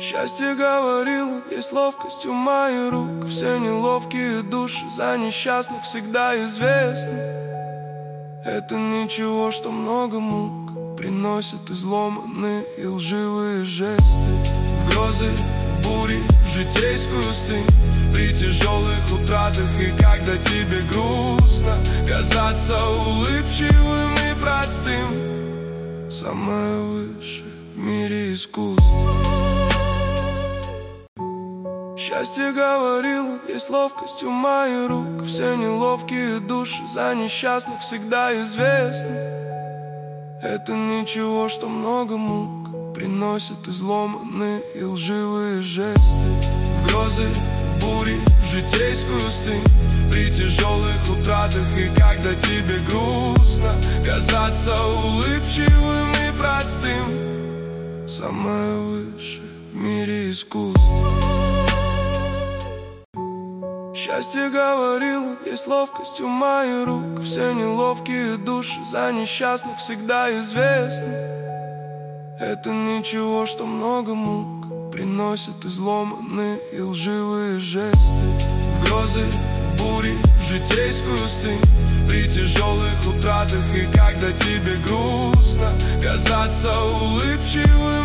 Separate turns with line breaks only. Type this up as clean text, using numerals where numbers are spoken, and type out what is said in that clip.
Счастье говорило, есть ловкость у моих рук. Все неловкие души за несчастных всегда известны. Это ничего, что много мук приносит изломанные и лживые жесты. В грозы, в бури, в житейскую стынь, при тяжелых утратах и когда тебе грустно, казаться улыбчивым и простым — самое высшее в мире искусство. Счастье говорило, есть ловкость у моих рук. Все неловкие души за несчастных всегда известны. Это ничего, что много мук приносит изломанные и лживые жесты. В грозы, в бури, в житейскую стынь, при тяжелых утратах и когда тебе грустно, казаться улыбчивым и простым — самое высшее в мире искусство. Счастье говорило, есть ловкость у моих рук. Все неловкие души за несчастных всегда известны. Это ничего, что много мук приносит изломанные и лживые жесты. В грозы, в бури, в житейскую стынь, при тяжелых утратах и когда тебе грустно, казаться улыбчивым